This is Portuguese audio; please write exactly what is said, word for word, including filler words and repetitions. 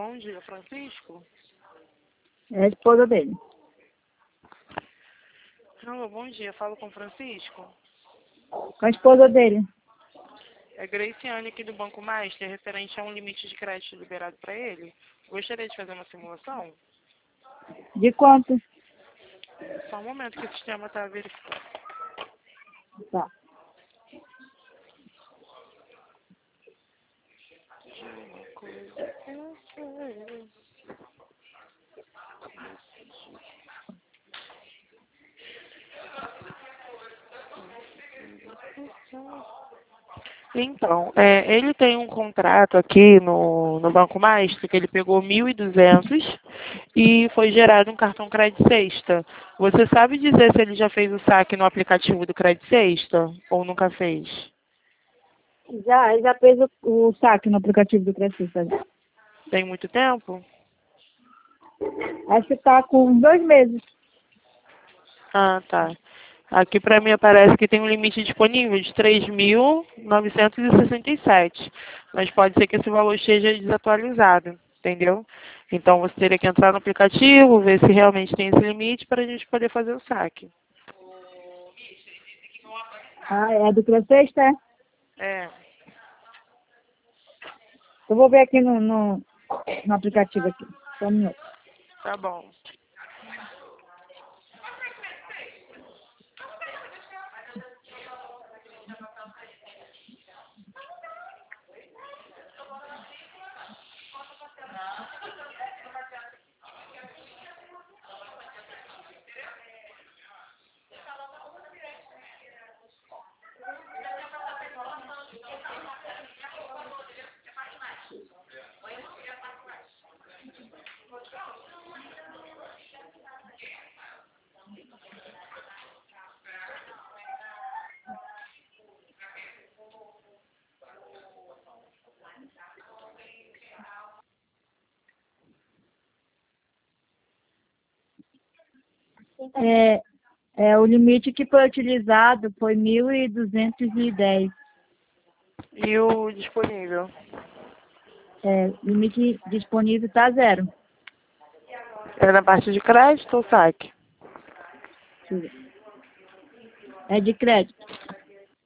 Bom dia, Francisco. É a esposa dele. Alô, bom dia. Falo com o Francisco. Com a esposa dele. É Graciane aqui do Banco Master, referente a um limite de crédito liberado para ele. Gostaria de fazer uma simulação? De quanto? Só um momento que o sistema está verificando. Tá. Uma coisa eu sei. Então, é, ele tem um contrato aqui no, no Banco Master que ele pegou mil e duzentos e foi gerado um cartão Crédito Sexta. Você sabe dizer se ele já fez o saque no aplicativo do Crédito Sexta ou nunca fez? Já, ele já fez o, o saque no aplicativo do Crescista. Tem muito tempo? Acho que tá com uns dois meses. Ah, tá. Aqui para mim aparece que tem um limite disponível de três mil novecentos e sessenta e sete, mas pode ser que esse valor esteja desatualizado, entendeu? Então você teria que entrar no aplicativo, ver se realmente tem esse limite para a gente poder fazer o saque. Ah, é do Crescista, é? É, Eu vou ver aqui no, no, no aplicativo aqui. Só um minuto. tá bom. É, é, o limite que foi utilizado foi mil e duzentos e dez. E o disponível? É, limite disponível está zero. É na parte de crédito ou saque? É de crédito.